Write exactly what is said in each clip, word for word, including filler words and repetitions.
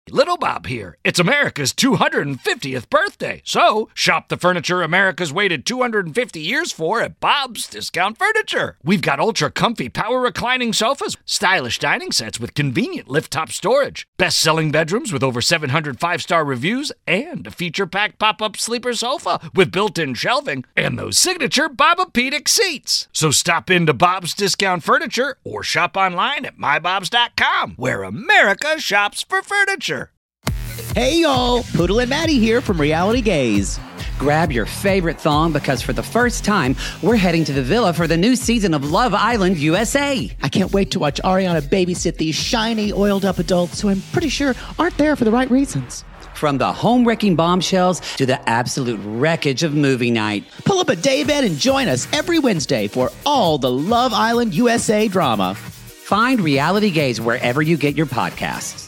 Little Bob here. It's America's two hundred fiftieth birthday. So, shop the furniture America's waited two hundred fifty years for at Bob's Discount Furniture. We've got ultra-comfy power reclining sofas, stylish dining sets with convenient lift-top storage, best-selling bedrooms with over seven hundred five-star reviews, and a feature-packed pop-up sleeper sofa with built-in shelving, and those signature Bobapedic seats. So stop into Bob's Discount Furniture or shop online at my bobs dot com, where America shops for furniture. Hey y'all, Poodle and Maddie here from Reality Gaze. Grab your favorite thong because for the first time, we're heading to the villa for the new season of Love Island U S A. I can't wait to watch Ariana babysit these shiny, oiled-up adults who I'm pretty sure aren't there for the right reasons. From the home-wrecking bombshells to the absolute wreckage of movie night. Pull up a daybed and join us every Wednesday for all the Love Island U S A drama. Find Reality Gaze wherever you get your podcasts.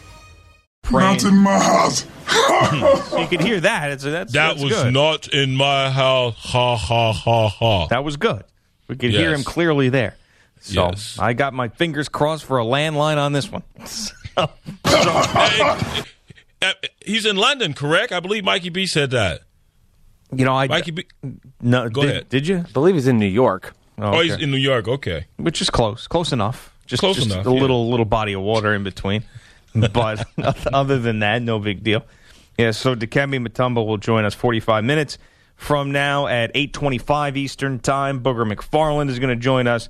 Not in my house. You could hear that. It's, that's, that that's was good. not in my house. Ha, ha, ha, ha. That was good. We could Yes. hear him clearly there. So Yes. I got my fingers crossed for a landline on this one. So, hey, uh, he's in London, correct? I believe Mikey B said that. You know, I Mikey B. no. Go did, ahead. Did you? I believe he's in New York. Oh, Oh, okay. he's in New York. Okay. Which is close, close enough. Just Close just enough, A yeah. little little body of water in between, but other than that, no big deal. Yeah. So Dikembe Mutombo will join us forty-five minutes from now at eight twenty-five Eastern Time. Booger McFarland is going to join us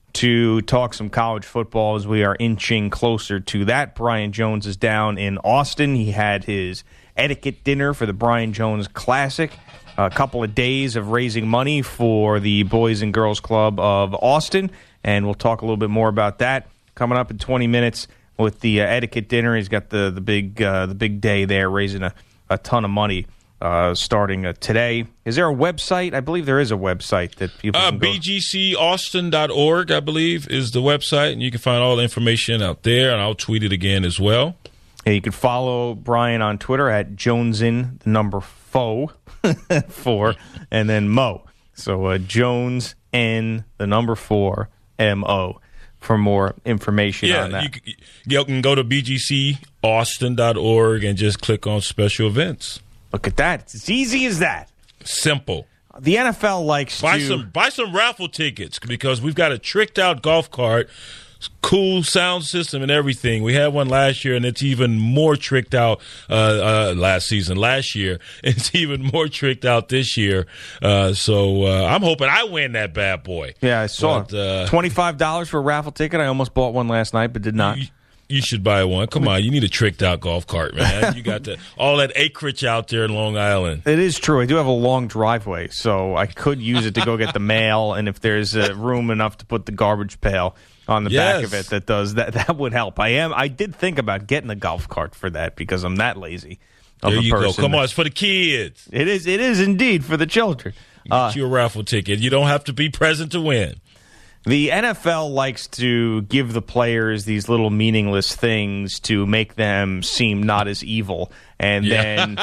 to talk some college football as we are inching closer to that. Brian Jones is down in Austin. He had his etiquette dinner for the Brian Jones Classic. A couple of days of raising money for the Boys and Girls Club of Austin, and we'll talk a little bit more about that coming up in twenty minutes with the uh, etiquette dinner. He's got the the big uh, the big day there, raising a, a ton of money uh, starting uh, today. Is there a website? I believe there is a website that people Uh, can go B G C Austin dot org, I believe, is the website, and you can find all the information out there, and I'll tweet it again as well. Yeah, you can follow Brian on Twitter at Jonesin, the number foe, four, and then Mo. So uh, Jones N, the number four, M O, for more information on Yeah, that. you, can- you can go to B G C Austin dot org and just click on special events. Look at that. It's as easy as that. Simple. The N F L likes Buy to... some buy some raffle tickets because we've got a tricked out golf cart, cool sound system and everything. We had one last year, and it's even more tricked out uh, uh, last season. Last year, it's even more tricked out this year. Uh, so uh, I'm hoping I win that bad boy. Yeah, I saw But, uh, twenty-five dollars for a raffle ticket. I almost bought one last night, but did not. You, you should buy one. Come on, you need a tricked out golf cart, man. You got the, all that acreage out there in Long Island. It is true. I do have a long driveway, so I could use it to go get the mail, and if there's uh, room enough to put the garbage pail on the Yes. back of it, that does that. That would help. I am. I did think about getting a golf cart for that because I'm that lazy. Of There a you go. person. Come on, it's for the kids. It is. It is indeed for the children. Get Uh, you a raffle ticket. You don't have to be present to win. The N F L likes to give the players these little meaningless things to make them seem not as evil. And then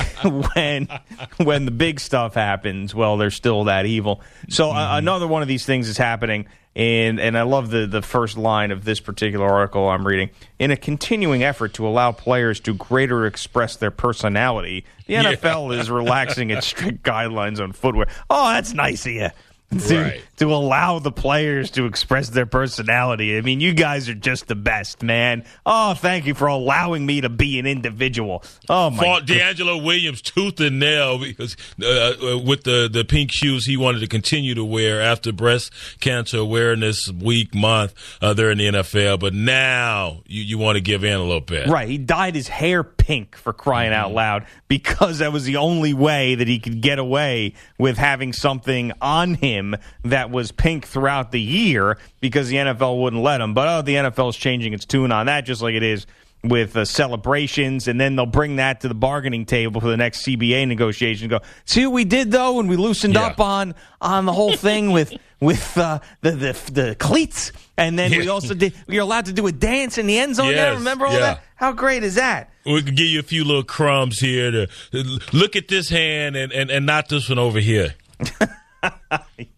when when the big stuff happens, well, they're still that evil. So Mm-hmm. uh, another one of these things is happening. And, and I love the, the first line of this particular article I'm reading. In a continuing effort to allow players to greater express their personality, the N F L is relaxing its strict guidelines on footwear. Oh, that's nice of you. To, Right. to allow the players to express their personality. I mean, you guys are just the best, man. Oh, thank you for allowing me to be an individual. Oh, my Fought God. D'Angelo Williams tooth and nail because uh, uh, with the, the pink shoes he wanted to continue to wear after Breast Cancer Awareness Week month uh, there in the N F L. But now you, you want to give in a little bit. Right. He dyed his hair pink, for crying out loud, because that was the only way that he could get away with having something on him that was pink throughout the year because the N F L wouldn't let him. But, oh, the N F L is changing its tune on that, just like it is with uh, celebrations, and then they'll bring that to the bargaining table for the next C B A negotiation. Go, see what we did though when we loosened Yeah. up on on the whole thing with with uh, the, the the cleats, and then we Yeah. also did. We were allowed to do a dance in the end zone. There, Yes, remember all yeah. that? How great is that? We can give you a few little crumbs here to look at this hand and, and, and not this one over here.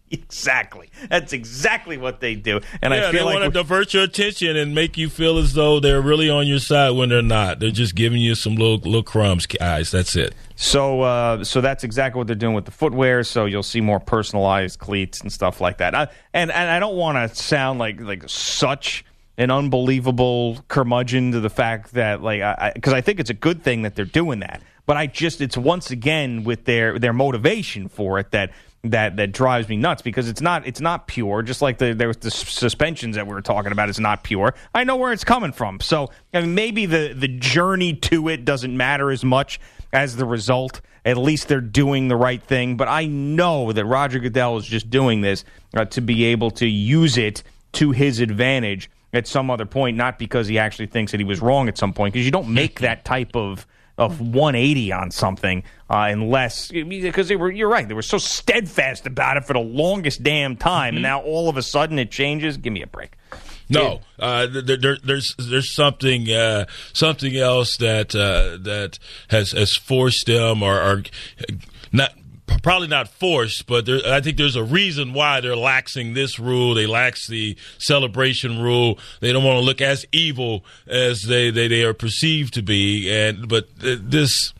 Exactly. That's exactly what they do. And yeah, I feel they like want to divert your attention and make you feel as though they're really on your side when they're not. They're just giving you some little little crumbs, guys. That's it. So, uh, so that's exactly what they're doing with the footwear. So you'll see more personalized cleats and stuff like that. I, and and I don't want to sound like like such an unbelievable curmudgeon to the fact that like I because I, I think it's a good thing that they're doing that. But I just it's once again with their their motivation for it that. That that drives me nuts because it's not it's not pure. Just like the there was the suspensions that we were talking about, it's not pure. I know where it's coming from, so I mean, maybe the the journey to it doesn't matter as much as the result. At least they're doing the right thing. But I know that Roger Goodell is just doing this uh, to be able to use it to his advantage at some other point, not because he actually thinks that he was wrong at some point. Because you don't make that type of. Of one eighty on something, uh, unless because they were. You're right. They were so steadfast about it for the longest damn time, mm-hmm. and now all of a sudden it changes. Give me a break. No, uh, there, there, there's there's something uh, something else that uh, that has has forced them or, or not. Probably not forced, but there, I think there's a reason why they're laxing this rule. They lax the celebration rule. They don't want to look as evil as they, they, they are perceived to be. And but this,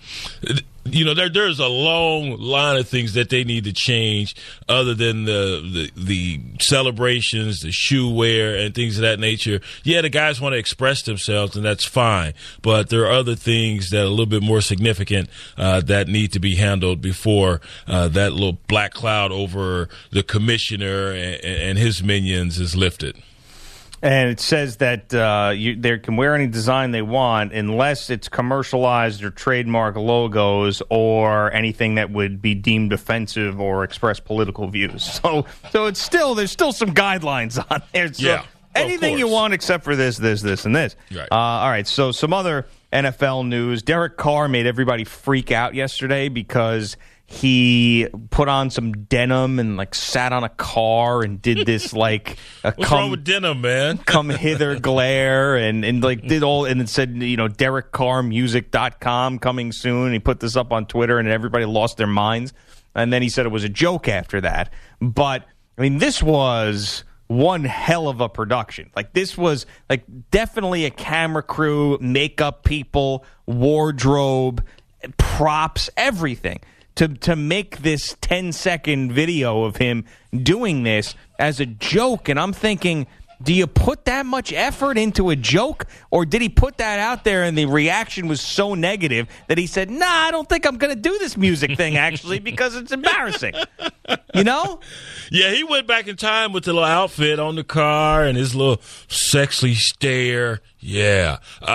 you know, there there's a long line of things that they need to change, other than the the, the celebrations, the shoe wear, and things of that nature. Yeah, the guys want to express themselves, and that's fine. But there are other things that are a little bit more significant uh, that need to be handled before uh, that little black cloud over the commissioner and, and his minions is lifted. And it says that uh, you, they can wear any design they want unless it's commercialized or trademark logos or anything that would be deemed offensive or express political views. So, so it's still there's still some guidelines on there. So yeah, anything you want except for this, this, this, and this. Right. Uh, all right. So some other N F L news. Derek Carr made everybody freak out yesterday because he put on some denim and like sat on a car and did this like a what's come, wrong with denim, man? come hither glare and, and like did all and it said, you know, Derek Carr Music dot com coming soon. He put this up on Twitter and everybody lost their minds. And then he said it was a joke after that. But I mean, this was one hell of a production. Like this was like definitely a camera crew, makeup people, wardrobe, props, everything. To, to make this ten-second video of him doing this as a joke. And I'm thinking, do you put that much effort into a joke? Or did he put that out there and the reaction was so negative that he said, nah, I don't think I'm going to do this music thing, actually, because it's embarrassing. You know? Yeah, he went back in time with the little outfit on the car and his little sexy stare. Yeah.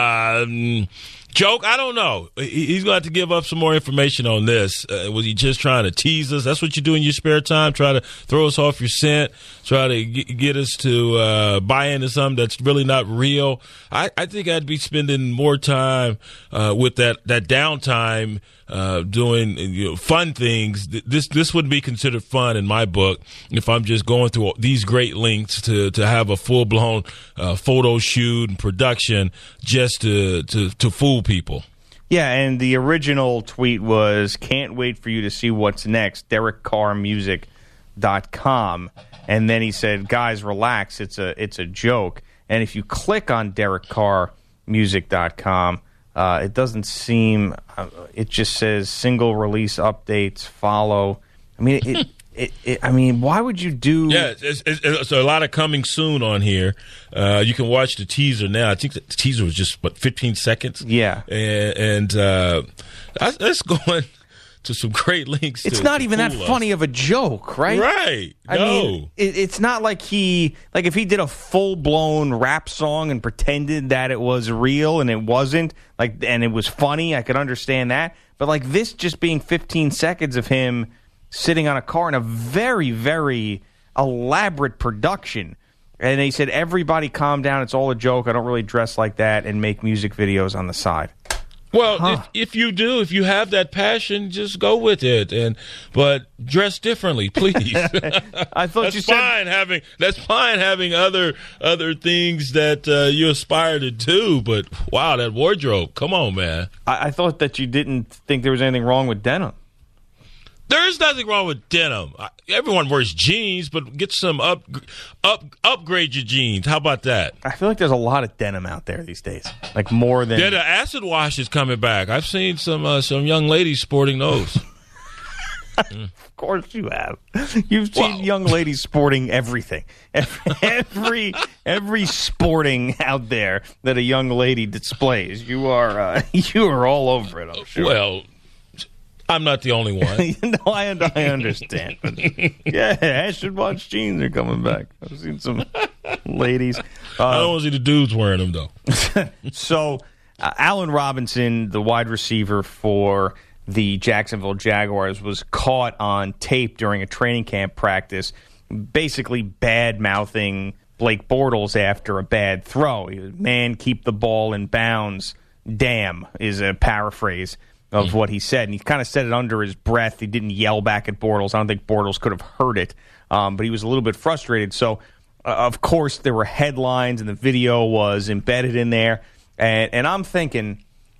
Um... Joke? I don't know. He's going to have to give up some more information on this. Uh, was he just trying to tease us? That's what you do in your spare time? Try to throw us off your scent? Try to g- get us to uh, buy into something that's really not real? I, I think I'd be spending more time uh, with that, that downtime uh, doing you know, fun things. This this wouldn't be considered fun in my book if I'm just going through these great lengths to, to have a full-blown uh, photo shoot and production just to, to, to fool people. Yeah, and the original tweet was, can't wait for you to see what's next, Derek Carr Music dot com. And then he said, guys, relax, it's a it's a joke. And if you click on Derek Carr Music dot com, uh, it doesn't seem, uh, it just says single release updates, follow. I mean, it, it, it, it I mean, why would you do... Yeah, it's, it's, it's a lot of coming soon on here. Uh, you can watch the teaser now. I think the teaser was just, what, fifteen seconds? Yeah. And, and uh, that's going to some great links. It's to, not to even that us. funny of a joke, right? Right. I no. mean, it, it's not like he, like if he did a full-blown rap song and pretended that it was real and it wasn't, like, and it was funny, I could understand that. But like this just being fifteen seconds of him sitting on a car in a very, very elaborate production. And he said, everybody calm down, it's all a joke, I don't really dress like that and make music videos on the side. Well, Huh. if, if you do, if you have that passion, just go with it, and but dress differently, please. I thought that's you said fine having that's fine having other other things that uh, you aspire to do. But wow, that wardrobe! Come on, man. I, I thought that you didn't think there was anything wrong with denim. There is nothing wrong with denim. Everyone wears jeans, but get some up, up, upgrade your jeans. How about that? I feel like there's a lot of denim out there these days, like more than. Yeah, the acid wash is coming back. I've seen some uh, some young ladies sporting those. mm. Of course you have. You've seen well, young ladies sporting everything, every, every every sporting out there that a young lady displays. You are uh, you are all over it. I'm sure. Well. I'm not the only one. no, I, I understand. But yeah, acid wash jeans are coming back. I've seen some ladies. Uh, I don't want to see the dudes wearing them, though. so, uh, Allen Robinson, the wide receiver for the Jacksonville Jaguars, was caught on tape during a training camp practice, basically bad-mouthing Blake Bortles after a bad throw. He was, man, keep the ball in bounds. Damn, is a paraphrase of what he said, and he kind of said it under his breath. He didn't yell back at Bortles. I don't think Bortles could have heard it, um, but he was a little bit frustrated. So, uh, of course, there were headlines, and the video was embedded in there. And, and I'm thinking,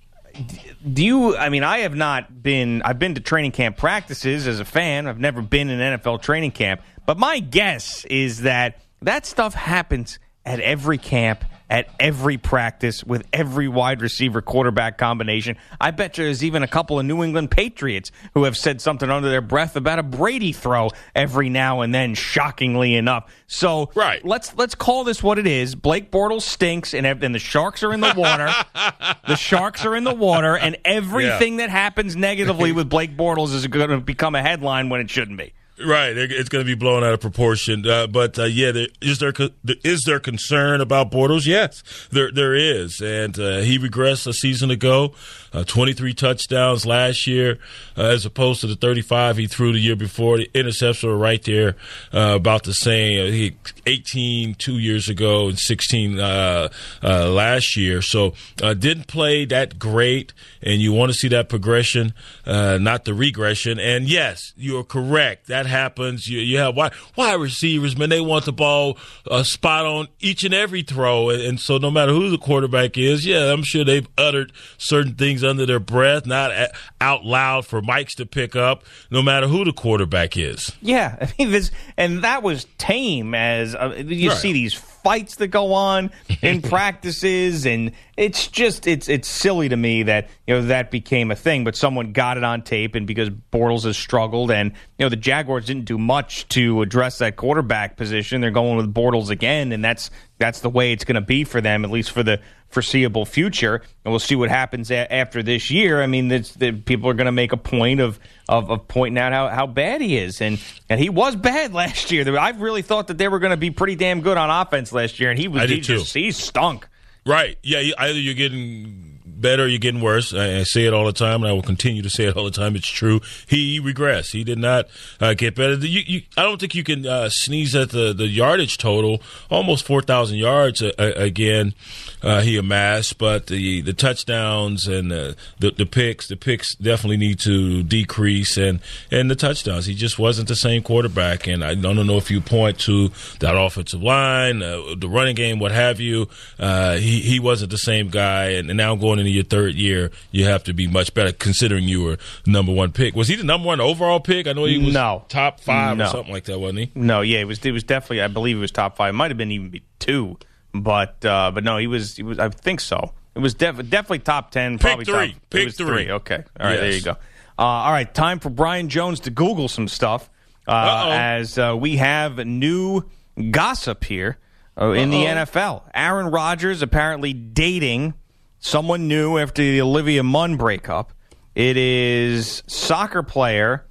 do you, I mean, I have not been, I've been to training camp practices as a fan. I've never been in an N F L training camp. But my guess is that that stuff happens at every camp, at every practice, with every wide receiver quarterback combination. I bet you there's even a couple of New England Patriots who have said something under their breath about a Brady throw every now and then, shockingly enough. So right. let's let's call this what it is. Blake Bortles stinks, and, and the Sharks are in the water. The Sharks are in the water, and everything yeah. that happens negatively with Blake Bortles is going to become a headline when it shouldn't be. Right, it's going to be blown out of proportion. Uh, but uh, yeah, there, is there is there concern about Bortles? Yes, there there is, and uh, he regressed a season ago. Uh, twenty-three touchdowns last year, uh, as opposed to the thirty-five he threw the year before. The interceptions were right there, uh, about the same. Uh, he eighteen two years ago and sixteen uh, uh, last year. So uh, didn't play that great, and you want to see that progression, uh, not the regression. And yes, you are correct. That happens. You, you have wide, wide receivers, man. They want the ball uh, spot on each and every throw, and, and so no matter who the quarterback is, yeah, I'm sure they've uttered certain things under their breath, not a- out loud for mics to pick up, no matter who the quarterback is. Yeah, I mean, this, and that was tame. As uh, you right. see these fights that go on in practices, and it's just it's it's silly to me that you know that became a thing. But someone got it on tape, and because Bortles has struggled, and you know the Jaguars didn't do much to address that quarterback position, they're going with Bortles again, and that's that's the way it's going to be for them, at least for the foreseeable future. And we'll see what happens a- after this year. I mean, it's, the, people are going to make a point of, of, of pointing out how, how bad he is. And, and he was bad last year. I really thought that they were going to be pretty damn good on offense last year, and he was I he did too. just he stunk. Right. Yeah, either you're getting better or you're getting worse. I, I say it all the time, and I will continue to say it all the time. It's true. He regressed. He did not uh, get better. You, you, I don't think you can uh, sneeze at the, the yardage total. Almost four thousand yards uh, again uh, he amassed, but the, the touchdowns and the, the, the picks, the picks definitely need to decrease, and, and the touchdowns. He just wasn't the same quarterback, and I don't know if you point to that offensive line, uh, the running game, what have you. Uh, he, he wasn't the same guy, and, and now going into your third year, you have to be much better considering you were number one pick. Was he the number one overall pick? I know he was no. top five no. or something like that, wasn't he? No, yeah, it was it was definitely, I believe it was top five. It might have been even two, but uh, but no, he was, he was I think so. It was def- definitely top ten. Pick probably three. Top, Pick it was three. three. Okay. All right, yes. There you go. Uh, all right, time for Brian Jones to Google some stuff uh, as uh, we have new gossip here uh, in the N F L. Aaron Rodgers apparently dating someone new after the Olivia Munn breakup. It is soccer player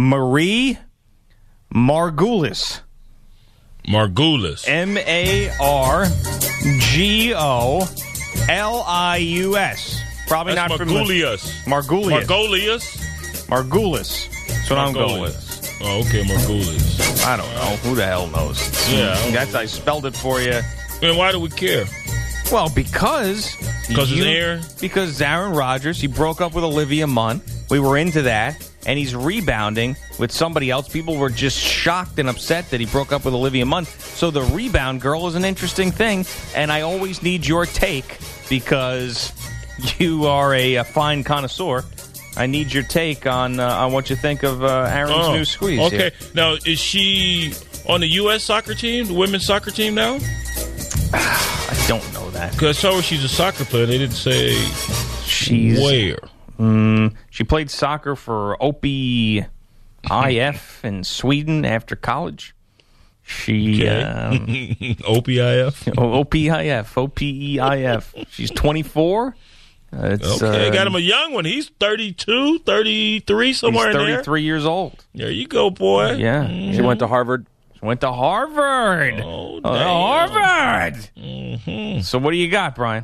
Marie Margulis. Margulis. M A R G O L I U S. Probably That's not familiar. Margulius. Margulius. Margulius? Margulis. That's what I'm going with. Oh, okay, Margulius. I don't know. Who the hell knows? Yeah. That's, I spelled it for you. Man, why do we care? Well, because... Because you, it's Aaron? Because Aaron Rodgers, he broke up with Olivia Munn. We were into that. And he's rebounding with somebody else. People were just shocked and upset that he broke up with Olivia Munn. So the rebound girl is an interesting thing. And I always need your take because you are a, a fine connoisseur. I need your take on uh, on what you think of uh, Aaron's Oh, new squeeze. Okay. here. Now, is she on the U S soccer team, the women's soccer team now? I don't know that. Because I saw her she's a soccer player. They didn't say She's where. Mm, she played soccer for O P I F in Sweden after college. She Okay. um, O P I F. O P I F, O P E I F. She's twenty-four. Uh, it's, Okay, uh, got him a young one. He's thirty-two, thirty-three, somewhere he's in there. thirty-three years old. There you go, boy. Yeah, Mhm. She went to Harvard. She went to Harvard. Oh, Uh, damn. Harvard. Mhm. So what do you got, Brian?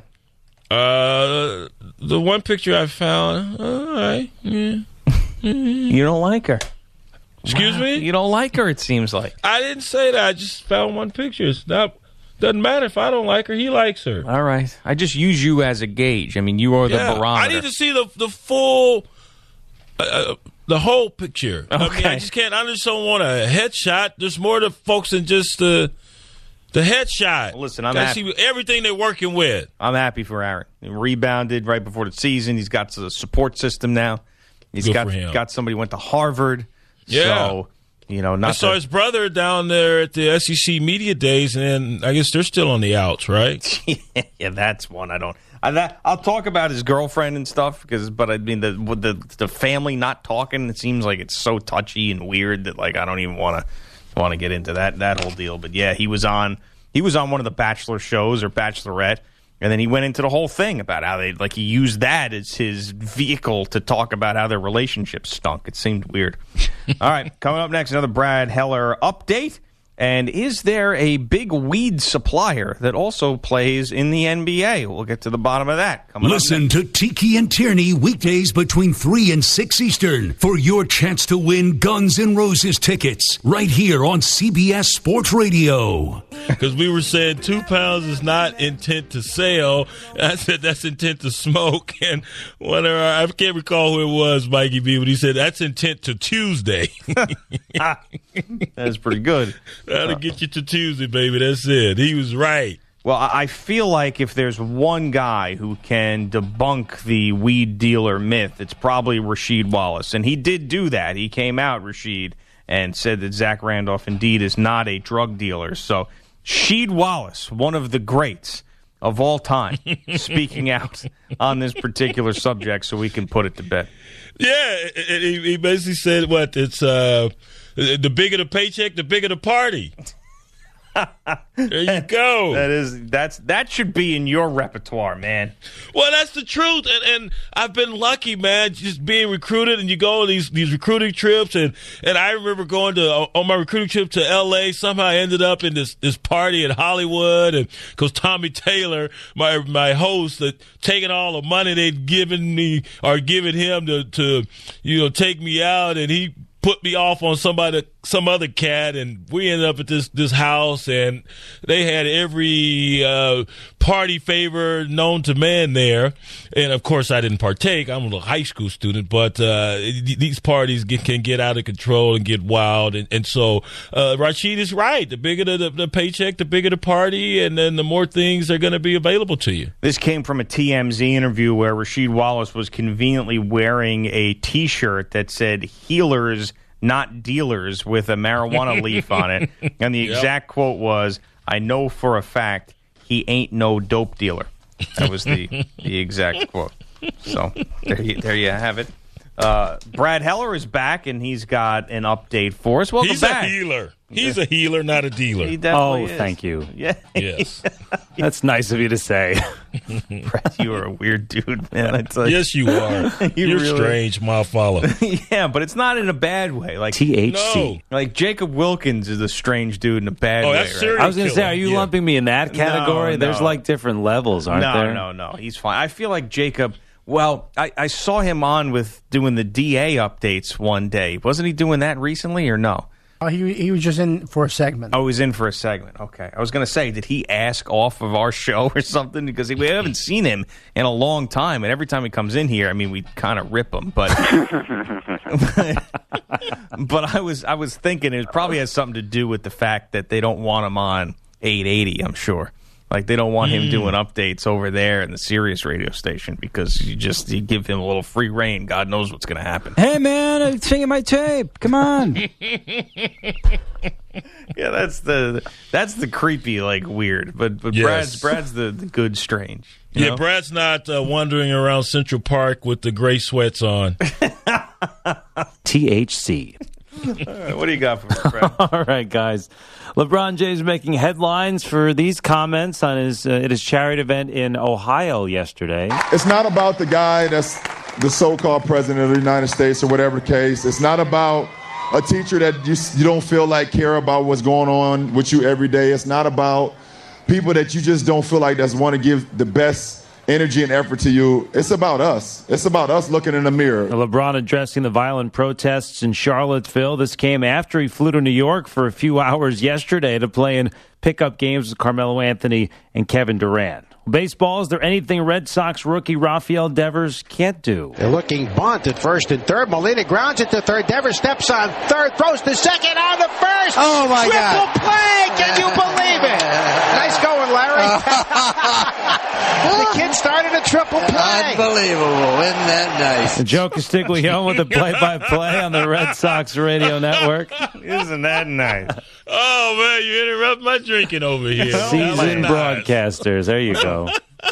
Uh, the one picture I found. All right. Yeah. You don't like her. Excuse me? You don't like her, it seems like. I didn't say that. I just found one picture. It's not. Doesn't matter if I don't like her. He likes her. All right. I just use you as a gauge. I mean, you are the Yeah, barometer. I need to see the the full, uh, the whole picture. I mean, Okay. I just can't. I just don't want a headshot. There's more to folks than just the the headshot. Listen, I'm Gotta happy. see everything they're working with. I'm happy for Aaron. He rebounded right before the season. He's got a support system now. He's Good got for him. got somebody who went to Harvard. Yeah. So, you know, not I saw to- his brother down there at the S E C media days, and I guess they're still on the outs, right? yeah, that's one I don't. I, that, I'll talk about his girlfriend and stuff because, but I mean the with the the family not talking. It seems like it's so touchy and weird that like I don't even want to want to get into that that whole deal. But yeah, he was on he was on one of the Bachelor shows or Bachelorette, and then he went into the whole thing about how they like he used that as his vehicle to talk about how their relationship stunk. It seemed weird. All right, coming up next, another Brad Heller update. And is there a big weed supplier that also plays in the N B A? We'll get to the bottom of that. Coming Listen to Tiki and Tierney weekdays between three and six Eastern for your chance to win Guns N' Roses tickets right here on C B S Sports Radio. Because we were saying two pounds is not intent to sell. I said that's intent to smoke. And one of our, I can't recall who it was, Mikey B, but he said that's intent to Tuesday. That's pretty good. That'll get you to Tuesday, baby. That's it. He was right. Well, I I feel like if there's one guy who can debunk the weed dealer myth, it's probably Rasheed Wallace. And he did do that. He came out, Rasheed, and said that Zach Randolph indeed is not a drug dealer. So, Sheed Wallace, one of the greats of all time, speaking out on this particular subject so we can put it to bed. Yeah, he, he basically said, what, it's uh, the bigger the paycheck, the bigger the party. There you go. That is that's that should be in your repertoire, man. Well, that's the truth, and, and I've been lucky, man, just being recruited, and you go on these these recruiting trips, and, and I remember going to on my recruiting trip to L A. Somehow I ended up in this, this party in Hollywood, and because Tommy Taylor, my my host, that taking all the money they'd given me or given him to to you know take me out, and he put me off on somebody, some other cat, and we ended up at this this house, and they had every uh, party favor known to man there. And of course, I didn't partake. I'm a little high school student, but uh, these parties get, can get out of control and get wild. And, and so, uh, Rasheed is right. The bigger the, the, the paycheck, the bigger the party, and then the more things are going to be available to you. This came from a T M Z interview where Rasheed Wallace was conveniently wearing a T-shirt that said "Healers, not dealers," with a marijuana leaf on it. And the Yep. exact quote was, "I know for a fact he ain't no dope dealer." That was the the exact quote. So there you, there you have it. Uh, Brad Heller is back, and he's got an update for us. Welcome He's back. a healer. He's a healer, not a dealer. He definitely Oh, is. thank you. Yeah. Yes. That's nice of you to say. Brad, you are a weird dude, man. I tell you. Yes, you are. You You're really- strange, my follow. Yeah, but it's not in a bad way. Like T H No. C. Like Jacob Wilkins is a strange dude in a bad Oh, way. that's right? serious. I was going to say, killer. are you Yeah. lumping me in that category? No, There's no. like different levels, aren't no, there? no, no. He's fine. I feel like Jacob. Well, I, I saw him on with doing the D A updates one day. Wasn't he doing that recently or no? Oh, he he was just in for a segment. Oh, he was in for a segment. Okay. I was going to say, did he ask off of our show or something? Because we haven't seen him in a long time. And every time he comes in here, I mean, we kind of rip him. But but I was I was thinking it probably has something to do with the fact that they don't want him on eight eighty, I'm sure. Like, they don't want Mm. him doing updates over there in the Sirius radio station because you just you give him a little free reign. God knows what's going to happen. Hey, man, I'm singing my tape. Come on. Yeah, that's the that's the creepy, like, weird. But but Yes. Brad's Brad's the, the good strange. you Yeah, know? Brad's not uh, wandering around Central Park with the gray sweats on. T H C. All right, what do you got for me, Brad? All right, guys. LeBron James making headlines for these comments on his uh, at his charity event in Ohio yesterday. It's not about the guy that's the so-called president of the United States or whatever the case. It's not about a teacher that you, you don't feel like care about what's going on with you every day. It's not about people that you just don't feel like that's want to give the best energy and effort to you. It's about us. It's about us looking in the mirror. LeBron addressing the violent protests in Charlottesville. This came after he flew to New York for a few hours yesterday to play in pickup games with Carmelo Anthony and Kevin Durant. Baseball, is there anything Red Sox rookie Rafael Devers can't do? They're looking bunt at first and third. Molina grounds it to third. Devers steps on third, throws to second, on the first. Oh, my Triple God. play. Can you believe it? Nice going, Larry. The kid started a triple play. Unbelievable. Isn't that nice? Joe Castiglione with the play-by-play on the Red Sox radio network. Isn't that nice? Oh, man, you interrupt my drinking over here. Seasoned Nice. broadcasters. There you go.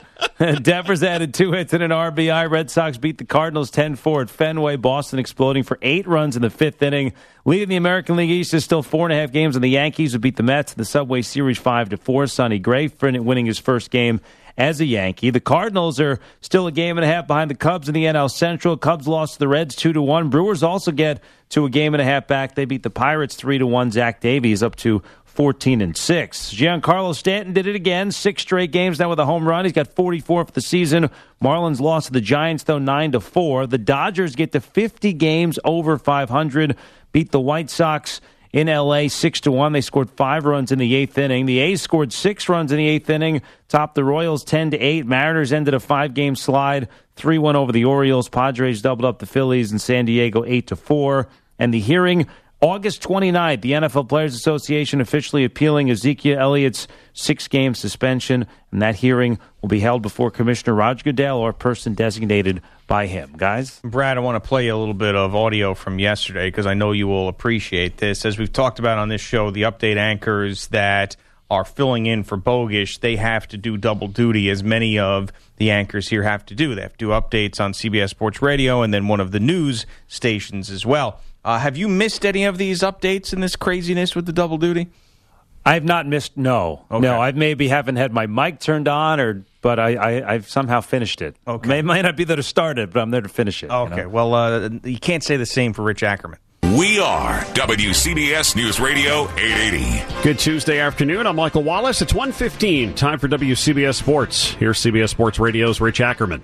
Devers added two hits and an R B I. Red Sox beat the Cardinals ten four at Fenway. Boston exploding for eight runs in the fifth inning. Leading the American League East is still four and a half games, and the Yankees would beat the Mets in the Subway Series five to four. Sonny Gray winning his first game as a Yankee. The Cardinals are still a game and a half behind the Cubs in the N L Central. Cubs lost to the Reds two to one. Brewers also get to a game and a half back. They beat the Pirates three to one. Zach Davies up to fourteen and six. Giancarlo Stanton did it again. Six straight games now with a home run. He's got forty-four for the season. Marlins lost to the Giants, though, nine to four. The Dodgers get to fifty games over five hundred. Beat the White Sox in L A six to one. They scored five runs in the eighth inning. The A's scored six runs in the eighth inning, topped the Royals ten to eight. Mariners ended a five-game slide, three one over the Orioles. Padres doubled up the Phillies in San Diego eight to four. And the hearing, August twenty-ninth, the N F L Players Association officially appealing Ezekiel Elliott's six-game suspension, and that hearing will be held before Commissioner Roger Goodell or a person designated by him. Guys? Brad, I want to play you a little bit of audio from yesterday because I know you will appreciate this. As we've talked about on this show, the update anchors that are filling in for Bogish, they have to do double duty, as many of the anchors here have to do. They have to do updates on C B S Sports Radio and then one of the news stations as well. Uh, have you missed any of these updates in this craziness with the double duty? I've not missed, no. Okay. No, I maybe haven't had my mic turned on, or but I, I, I've somehow finished it. Okay. May, might not be there to start it, but I'm there to finish it. Okay, you know? well, uh, you can't say the same for Rich Ackerman. We are W C B S News Radio eight eighty. Good Tuesday afternoon. I'm Michael Wallace. It's one fifteen. Time for W C B S Sports. Here's C B S Sports Radio's Rich Ackerman.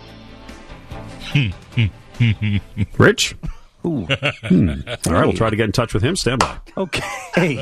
Rich? Ooh. Hmm. All right, we'll try to get in touch with him. Stand by. Okay.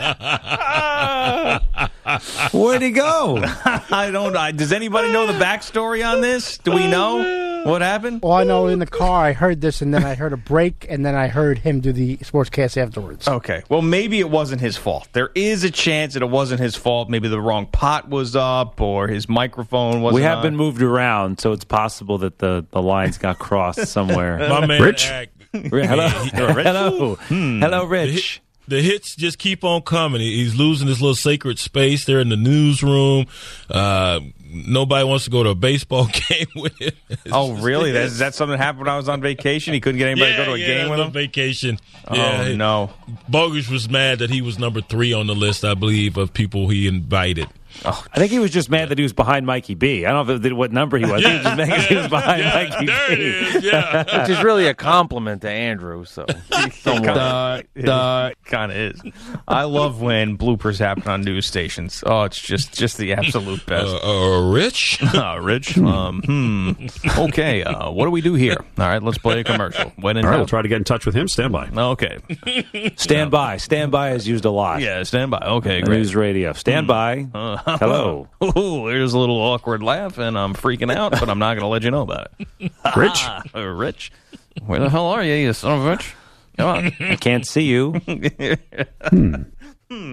Where'd he go? I don't know. Does anybody know the backstory on this? Do we know what happened? Well, I know in the car I heard this, and then I heard a break, and then I heard him do the sportscast afterwards. Okay. Well, maybe it wasn't his fault. There is a chance that it wasn't his fault. Maybe the wrong pot was up or his microphone wasn't We have on. been moved around, so it's possible that the, the lines got crossed somewhere. My man, Rich? Act, Hello. Hello. Hmm. Hello, the, Rich. hit, the hits just keep on coming. He's losing his little sacred space there in the newsroom. Uh, nobody wants to go to a baseball game with him. Oh, really? That's, that's something that happened when I was on vacation? He couldn't get anybody yeah, to go to a yeah, game with on him? vacation. Oh, yeah. no. Bogish was mad that he was number three on the list, I believe, of people he invited. Oh, I think he was just mad that he was behind Mikey B. I don't know if it, what number he was. I think he was just mad because he was behind yeah, Mikey there B. it is, yeah. Which is really a compliment to Andrew. So, Duh, duh, kind of is. I love when bloopers happen on news stations. Oh, it's just just the absolute best. Uh, uh, Rich? uh, Rich? Um, hmm. Okay, uh, what do we do here? All right, let's play a commercial. When in All right, doubt. we'll try to get in touch with him. Stand by. Okay. Stand by. Stand by is used a lot. Yeah, stand by. Okay, On great. News radio. Stand by. Uh, Hello. Ooh, there's a little awkward laugh, and I'm freaking out, but I'm not going to let you know about it. Rich? Uh, Rich? Where the hell are you, you son of a bitch? Come on. I can't see you. Hmm. Hmm.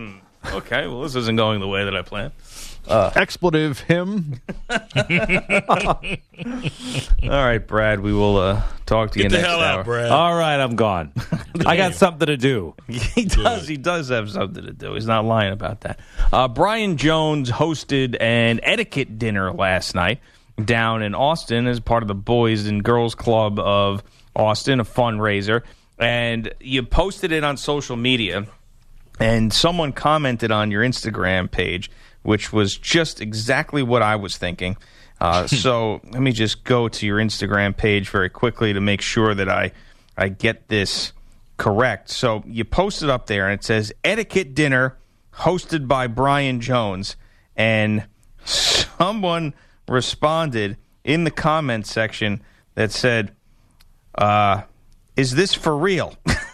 Okay, well, this isn't going the way that I planned. Uh, Expletive him. All right, Brad, we will uh, talk to Get you the next hell hour. out, Brad. All right, I'm gone. I got something to do. He does. He does have something to do. He's not lying about that. Uh, Brian Jones hosted an etiquette dinner last night down in Austin as part of the Boys and Girls Club of Austin, a fundraiser. And you posted it on social media, and someone commented on your Instagram page, which was just exactly what I was thinking. Uh, so let me just go to your Instagram page very quickly to make sure that I, I get this correct. So you posted up there, and it says, Etiquette Dinner hosted by Brian Jones. And someone responded in the comments section that said, uh, is this for real?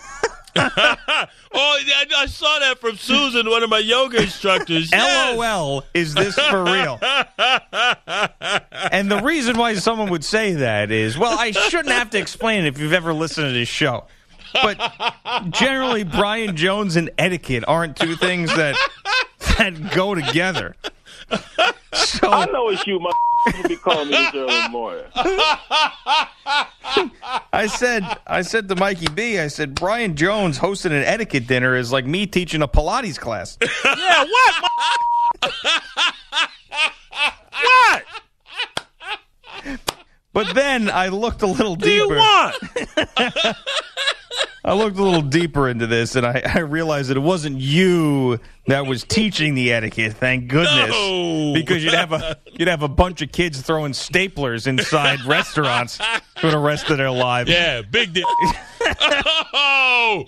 Oh, yeah, I saw that from Susan, one of my yoga instructors. Yes. LOL, is this for real? And the reason why someone would say that is, well, I shouldn't have to explain it if you've ever listened to this show. But generally, Brian Jones and etiquette aren't two things that that go together. So, I know it's you, my be calling me this early morning. I said, I said to Mikey B, I said, Brian Jones hosting an etiquette dinner is like me teaching a Pilates class. Yeah, what? What? But then I looked a little deeper. What do you want? I looked a little deeper into this, and I, I realized that it wasn't you that was teaching the etiquette. Thank goodness, no. Because you'd have a you'd have a bunch of kids throwing staplers inside restaurants for the rest of their lives. Yeah, big deal. Oh,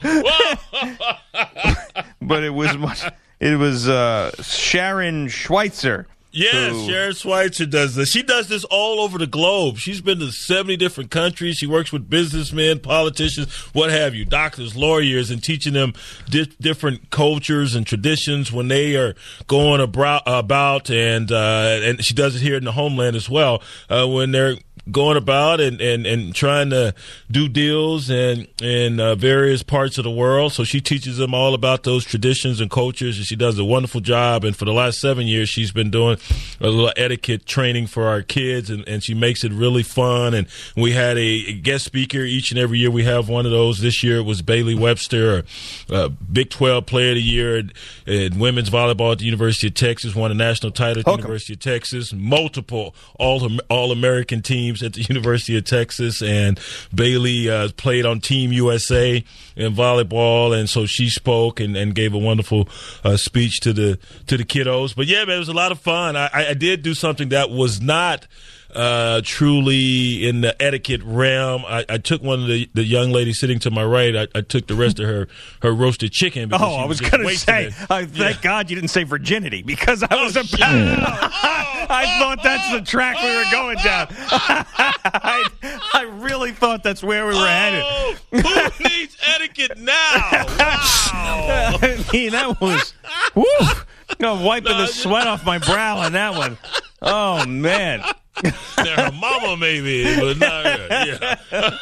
but it was much, it was uh, Sharon Schweitzer. Yes, who, Sharon Schweitzer does this. She does this all over the globe. She's been to seventy different countries. She works with businessmen, politicians, what have you, doctors, lawyers, and teaching them di- different cultures and traditions when they are going abro- about. And uh, and she does it here in the homeland as well uh, when they're going about and, and, and trying to do deals in, in uh, various parts of the world. So she teaches them all about those traditions and cultures, and she does a wonderful job. And for the last seven years, she's been doing a little etiquette training for our kids, and, and she makes it really fun. And we had a, a guest speaker each and every year. We have one of those. This year it was Bailey Webster, uh, Big twelve Player of the Year in, in women's volleyball at the University of Texas, won a national title at the University of Texas, multiple all all American teams at the University of Texas, and Bailey uh, played on Team U S A in volleyball, and so she spoke and, and gave a wonderful uh, speech to the to the kiddos. But yeah, man, it was a lot of fun. I, I did do something that was not uh, truly in the etiquette realm. I, I took one of the, the young ladies sitting to my right. I, I took the rest of her her roasted chicken. Oh, I was, was going to say, uh, thank yeah. God you didn't say virginity, because I was oh, about. Oh, I thought that's the track we were going down. I, I really thought that's where we were oh, headed. Who needs etiquette now? Wow. I mean, that was. Woo, I'm wiping no, the sweat off my brow on that one. Oh, man. Her mama, maybe, but not her. Yeah.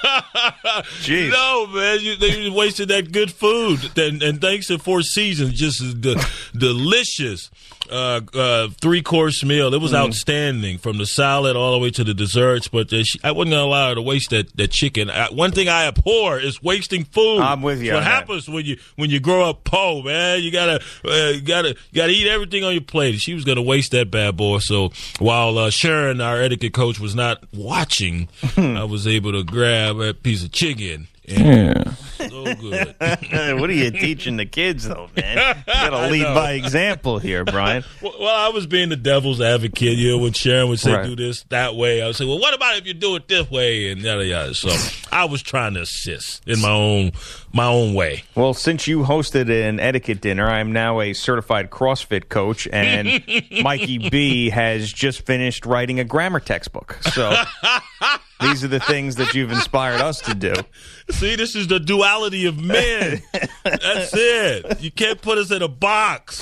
Jeez. No, man, you, they wasted that good food, and, and thanks to Four Seasons, just the delicious uh, uh, three course meal. It was mm. outstanding, from the salad all the way to the desserts. But uh, she, I wasn't gonna allow her to waste that, that chicken. I, one thing I abhor is wasting food. I'm with you. What on happens that. when you when you grow up poor, man? You gotta uh, you gotta you gotta eat everything on your plate. She was gonna waste that bad boy. So while uh, Sharon, our etiquette coach, was not watching, I was able to grab a piece of chicken. Yeah. So good. What are you teaching the kids, though, man? You got to lead by example here, Brian. Well, well, I was being the devil's advocate. You know, when Sharon would say, right. do this that way, I would say, well, what about if you do it this way, and yada yada. So I was trying to assist in my own my own way. Well, since you hosted an etiquette dinner, I am now a certified CrossFit coach, and Mikey B has just finished writing a grammar textbook. So These are the things that you've inspired us to do. See, this is the duality of men. That's it. You can't put us in a box.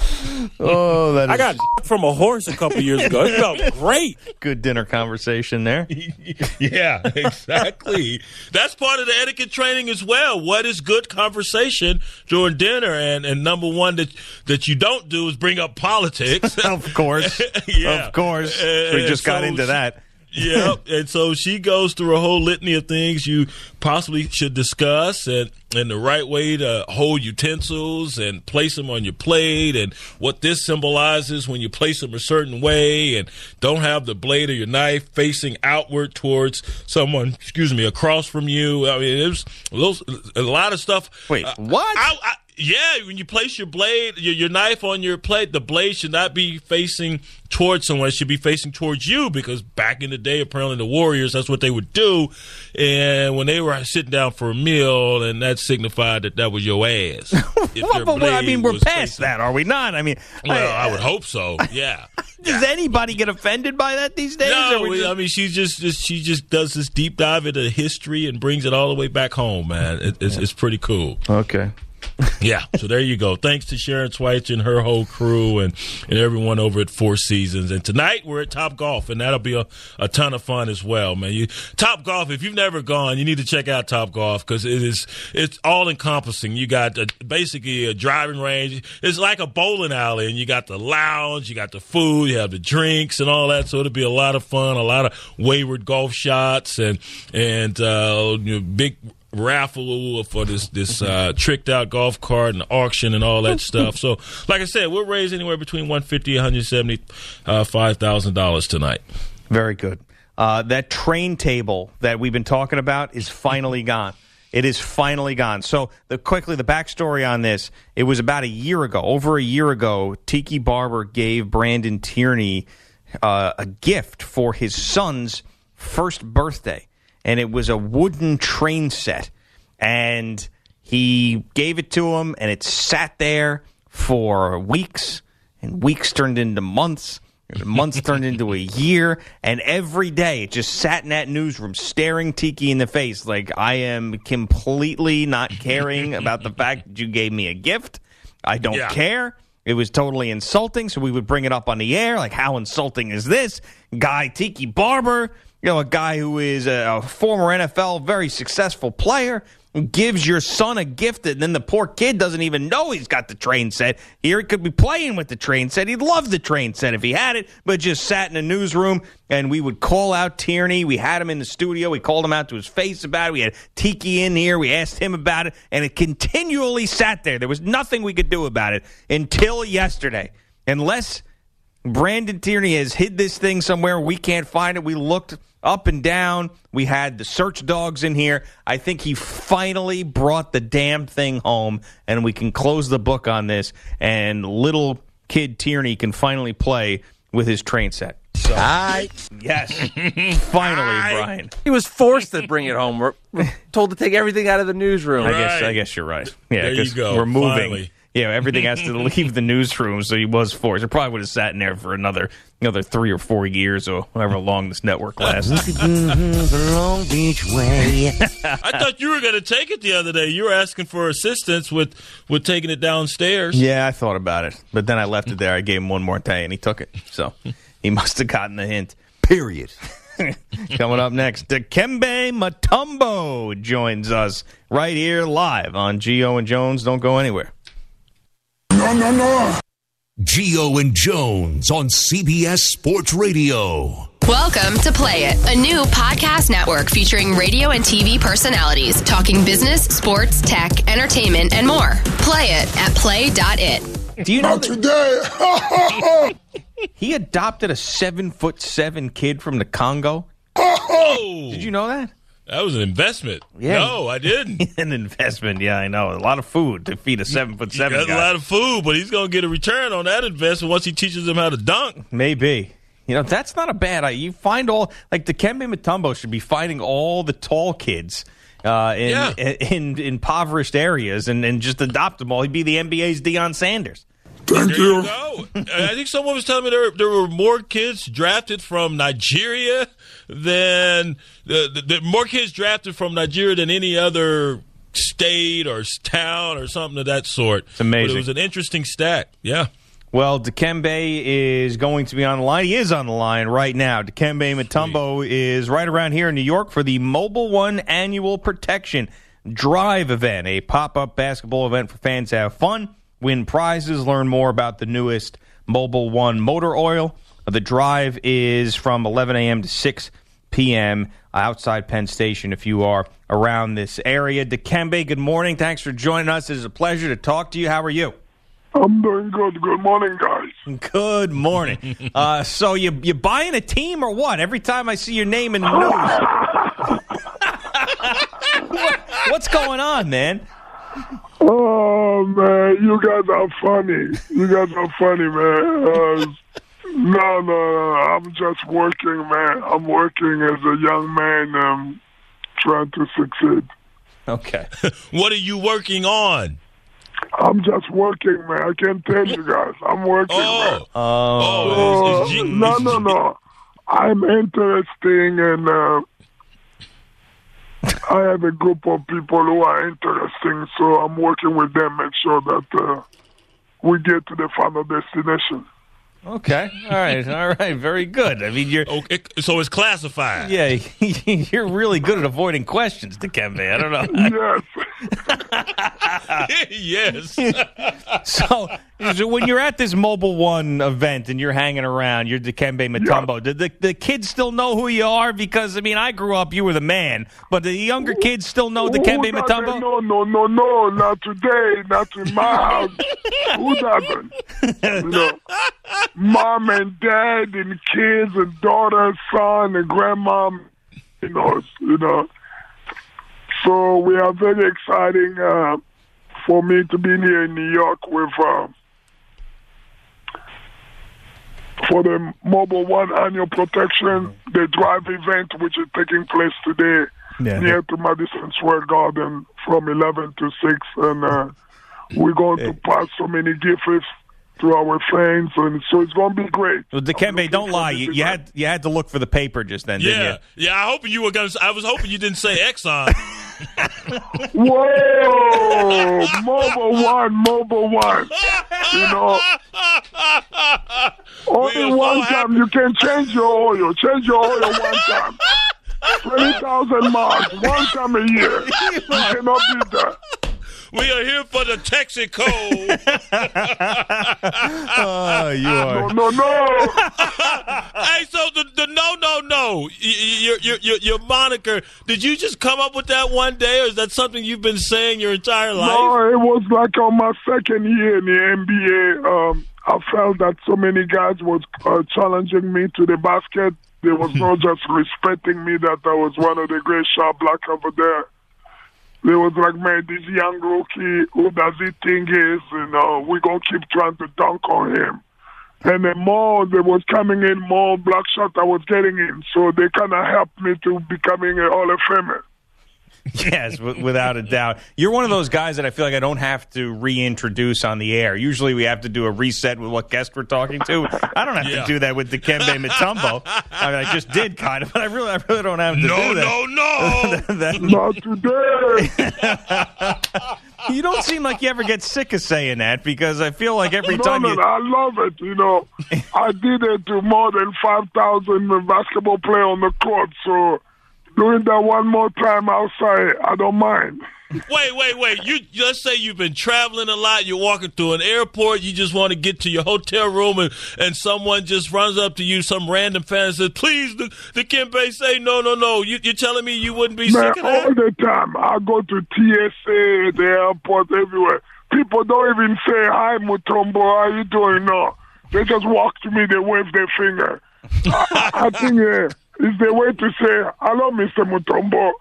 Oh, that is I got from a horse a couple years ago. It felt great. Good dinner conversation there. Yeah, exactly. That's part of the etiquette training as well. What is good conversation during dinner? And and number one that that you don't do is bring up politics. Of course. Yeah. Of course. And, we just so got into that. Yeah, and so she goes through a whole litany of things you possibly should discuss, and, and the right way to hold utensils and place them on your plate, and what this symbolizes when you place them a certain way, and don't have the blade of your knife facing outward towards someone, excuse me, across from you. I mean, there's those, a lot of stuff. Wait, uh, what? I, I, Yeah, when you place your blade, your, your knife on your plate, the blade should not be facing towards someone. It should be facing towards you, because back in the day, apparently the warriors, that's what they would do. And when they were sitting down for a meal, and that signified that that was your ass. Well, but, well, I mean, we're past facing, that, are we not? I mean, well, I, I, I would hope so. Yeah. Does anybody get offended by that these days? No, just... I mean, she just, just she just does this deep dive into history and brings it all the way back home, man. It, it's, it's pretty cool. Okay. Yeah, so there you go. Thanks to Sharon Schweitzer and her whole crew, and, and everyone over at Four Seasons. And tonight we're at Top Golf, and that'll be a, a ton of fun as well, man. You, Top Golf, if you've never gone, you need to check out Top Golf, because it is it's all encompassing. You got a, basically a driving range. It's like a bowling alley, and you got the lounge, you got the food, you have the drinks and all that. So it'll be a lot of fun, a lot of wayward golf shots, and and uh, you know, big raffle for this this uh, tricked out golf cart and auction and all that stuff. So, like I said, we'll raise anywhere between one hundred fifty thousand dollars and one hundred seventy-five thousand dollars tonight. Very good. Uh, that train table that we've been talking about is finally gone. It is finally gone. So, the, quickly, the backstory on this, it was about a year ago, over a year ago, Tiki Barber gave Brandon Tierney uh, a gift for his son's first birthday. And it was a wooden train set. And he gave it to him, and it sat there for weeks. And weeks turned into months. And months turned into a year. And every day, it just sat in that newsroom, staring Tiki in the face like, I am completely not caring about the fact that you gave me a gift. I don't yeah. care. It was totally insulting, so we would bring it up on the air. Like, how insulting is this? Guy Tiki Barber, you know, a guy who is a, a former N F L, very successful player, gives your son a gift, and then the poor kid doesn't even know he's got the train set. Here he could be playing with the train set. He'd love the train set if he had it, but just sat in a newsroom, and we would call out Tierney. We had him in the studio. We called him out to his face about it. We had Tiki in here. We asked him about it, and it continually sat there. There was nothing we could do about it until yesterday. Unless Brandon Tierney has hid this thing somewhere, we can't find it. We looked up and down. We had the search dogs in here. I think he finally brought the damn thing home, and we can close the book on this, and little kid Tierney can finally play with his train set. So, Hi. Yes. Finally, Hi. Brian. He was forced to bring it home. We're, we're told to take everything out of the newsroom. Right. I guess I guess you're right. Yeah, there you go. We're moving. Finally. Yeah, everything has to leave the newsroom, so he was forced. It probably would have sat in there for another another three or four years, or however long this network lasts. Long Beach way. I thought you were going to take it the other day. You were asking for assistance with, with taking it downstairs. Yeah, I thought about it, but then I left it there. I gave him one more day, and he took it. So he must have gotten the hint. Period. Coming up next, Dikembe Mutombo joins us right here live on Gio and Jones. Don't go anywhere. No, no, no. Gio and Jones on C B S Sports Radio. Welcome to Play It, a new podcast network featuring radio and T V personalities talking business, sports, tech, entertainment, and more. Play it at play dot it. Do you know Not today? He adopted a seven foot seven kid from the Congo? Oh! Did you know that? That was an investment. Yeah. No, I didn't. An investment, yeah, I know. A lot of food to feed a seven foot seven He got guy. a lot of food, but he's going to get a return on that investment once he teaches him how to dunk. Maybe. You know, that's not a bad idea. You find all, like, Dikembe Mutombo should be finding all the tall kids uh, in, Yeah. in, in impoverished areas and, and just adopt them all. He'd be the N B A's Deion Sanders. Thank there you. you go. I think someone was telling me there, there were more kids drafted from Nigeria than the, the, the more kids drafted from Nigeria than any other state or town or something of that sort. It's amazing. But it was an interesting stat. Yeah. Well, Dikembe is going to be on the line. He is on the line right now. Dikembe Mutombo is right around here in New York for the Mobile One Annual Protection Drive event, a pop-up basketball event for fans to have fun, win prizes, learn more about the newest Mobile One motor oil. The drive is from eleven a.m. to six p.m. outside Penn Station if you are around this area. Dikembe, good morning. Thanks for joining us. It is a pleasure to talk to you. How are you? I'm doing good. Good morning, guys. Good morning. uh, so you you buying a team or what? Every time I see your name in the news. what, what's going on, man? Oh, man, you guys are funny. You guys are funny, man. Uh, no, no, no, I'm just working, man. I'm working as a young man um, trying to succeed. Okay. What are you working on? I'm just working, man. I can't tell you guys. I'm working, oh. man. Oh. Oh, is, is, is, no, no, no. I'm interesting, and uh, I have a group of people who are interesting, so I'm working with them, make sure that uh, we get to the final destination. Okay. All right. All right. Very good. I mean, you're okay, so it's classified. Yeah, you're really good at avoiding questions, Dikembe. I don't know. Yes. yes. so, so when you're at this Mobile One event and you're hanging around, you're Dikembe Mutombo. Yeah. Did the, the kids still know who you are? Because I mean, I grew up, you were the man, but the younger kids still know Dikembe Mutombo. No, no, no, no, not today, not in my house. Who doesn't? You know, mom and dad and kids and daughter, son and grandmom. You know, you know. So we are very exciting uh, for me to be here in New York with uh, for the Mobile One Annual Protection, the drive event, which is taking place today yeah. near to Madison Square Garden from eleven to six, and uh, we're going to pass so many gifts to our fans, and so it's going to be great. Well, Dikembe, don't lie. You, you had you had to look for the paper just then, yeah. didn't you? Yeah, I hope you were going to. I was hoping you didn't say Exxon. Whoa! Mobile One, Mobile One. You know, only one time you can change your oil. Change your oil one time. twenty thousand miles, one time a year. You cannot beat that. We are here for the Texaco. Oh, you are. No, no, no. Hey, so the, the no, no, no, your, your, your, your moniker, did you just come up with that one day, or is that something you've been saying your entire life? No, it was like on my second year in the N B A. Um, I felt that so many guys was uh, challenging me to the basket. There was no just respecting me that I was one of the great shot blockers over there. They was like, man, this young rookie, who does he think is, you know, we're going to keep trying to dunk on him. And then more, there was coming in more block shots I was getting in. So they kind of helped me to becoming a Hall of Famer. Yes, w- without a doubt. You're one of those guys that I feel like I don't have to reintroduce on the air. Usually we have to do a reset with what guest we're talking to. I don't have yeah. to do that with Dikembe Mutombo. I mean, I just did kind of, but I really, I really don't have to no, do that. No, no, no. that, Not today. You don't seem like you ever get sick of saying that, because I feel like every no, time no, you... I love it, you know. I did it to more than five thousand basketball players on the court, so... doing that one more time outside, I don't mind. Wait, wait, wait. You let's say you've been traveling a lot. You're walking through an airport. You just want to get to your hotel room, and, and someone just runs up to you, some random fan, and says, "Please, the, the Dikembe, say no, no, no." You, you're telling me you wouldn't be Man, sick of that? All the time. I go to T S A, the airport, everywhere. People don't even say, "Hi, Mutombo, how you doing?" No. They just walk to me, they wave their finger. I, I think uh, it's the way to say, "Hello, Mister Mutombo."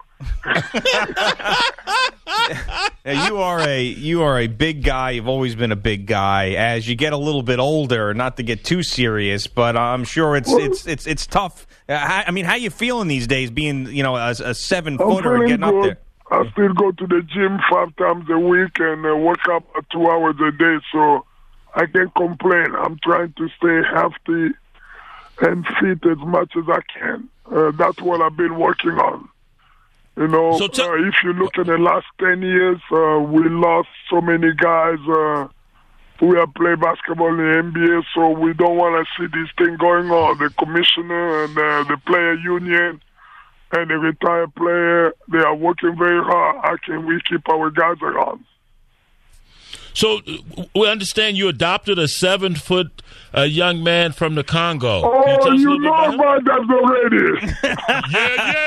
Now, you are a you are a big guy. You've always been a big guy. As you get a little bit older, not to get too serious, but I'm sure it's well, it's it's it's tough. Uh, how, I mean, how you feeling these days, being you know a, a seven footer and getting good. up there? I still go to the gym five times a week and uh, work up two hours a day. So I can't complain. I'm trying to stay healthy and fit as much as I can. Uh, that's what I've been working on. You know, So t- uh, if you look at the last ten years, uh, we lost so many guys uh, who have played basketball in the N B A, so we don't want to see this thing going on. The commissioner and uh, the player union and the retired player, they are working very hard. How can we keep our guys around? So uh, we understand you adopted a seven-foot uh, young man from the Congo. Can Oh, tell us a you little bit know about him? about that already.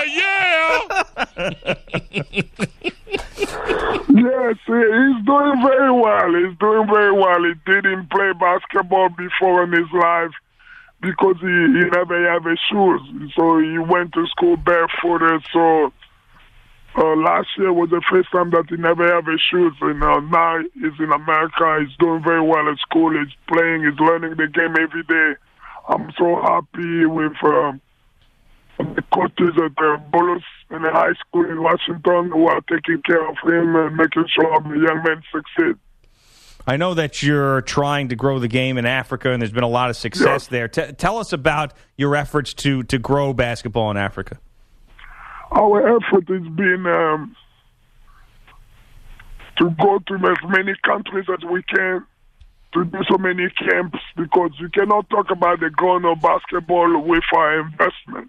yeah, yeah, yeah. Yes, he- he's doing very well. He's doing very well. He didn't play basketball before in his life because he, he never had his shoes. So he went to school barefooted. So uh, last year was the first time that he never had his shoes. And uh, now he's in America. He's doing very well at school. He's playing. He's learning the game every day. I'm so happy with um, the coaches at the Bulls in the high school in Washington who are taking care of him and making sure the young men succeed. I know that you're trying to grow the game in Africa, and there's been a lot of success there. T- tell us about your efforts to, to grow basketball in Africa. Our effort has been um, to go to as many countries as we can, to do so many camps, because you cannot talk about the growing of basketball without investment.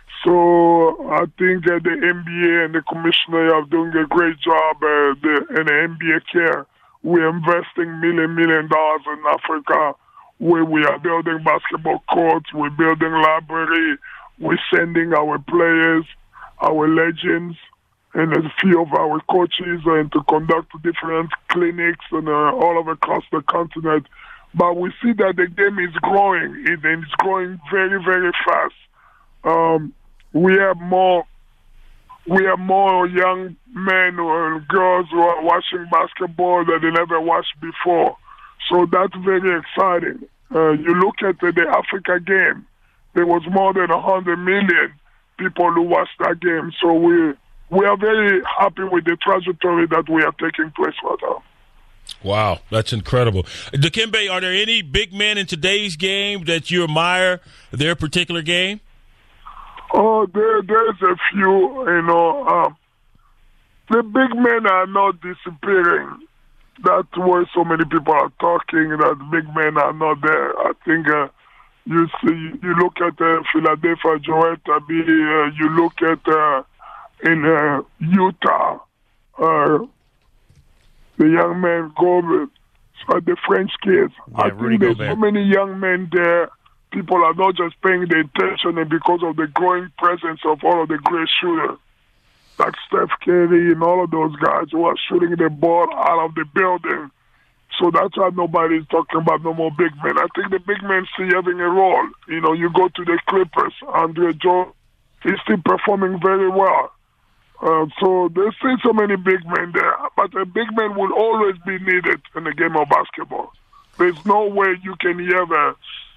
So I think that the N B A and the commissioner are doing a great job, uh, the, and the N B A care. We're investing million, million dollars in Africa, where we are building basketball courts, we're building library, we're sending our players, our legends, and a few of our coaches and to conduct different clinics and uh, all over across the continent. But we see that the game is growing, it, and it's growing very, very fast. Um, we have more we have more young men or girls who are watching basketball that they never watched before. So that's very exciting. Uh, you look at the, the Africa game, there was more than one hundred million people who watched that game. So we we are very happy with the trajectory that we are taking place right now. Wow, that's incredible. Dikembe, are there any big men in today's game that you admire their particular game? Oh, there, there's a few, you know. Um, the big men are not disappearing. That's where so many people are talking, that big men are not there. I think uh, you see, you look at uh, Philadelphia, Joel Embiid, uh, you look at uh, in uh, Utah, uh, the young man Gobert, so the French kids. Yeah, I Rudy think there's Gobert. so many young men there. People are not just paying the attention, and because of the growing presence of all of the great shooters, like Steph Curry and all of those guys who are shooting the ball out of the building. So that's why nobody's talking about no more big men. I think the big men see having a role. You know, you go to the Clippers, Andre Jones, he's still performing very well. Uh, so there's still so many big men there. But a big man will always be needed in the game of basketball. There's no way you can have a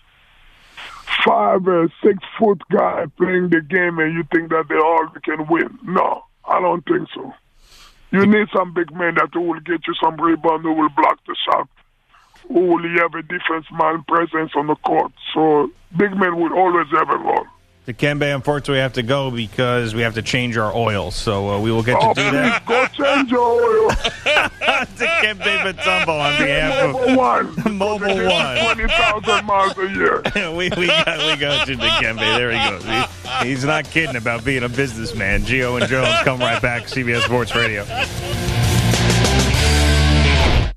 five or six foot guy playing the game and you think that they all can win. No, I don't think so. You need some big men that will get you some rebound, who will block the shot, who will have a defense-mind presence on the court. So big men will always have a role. Dikembe, unfortunately, we have to go because we have to change our oil. So uh, we will get Oh, to do that. please, go change your oil. Dikembe Mutombo on behalf of Mobile One. Mobile One. twenty thousand miles a year. we we got we got you, Dikembe. There he goes. He, he's not kidding about being a businessman. Gio and Jones come right back. C B S Sports Radio.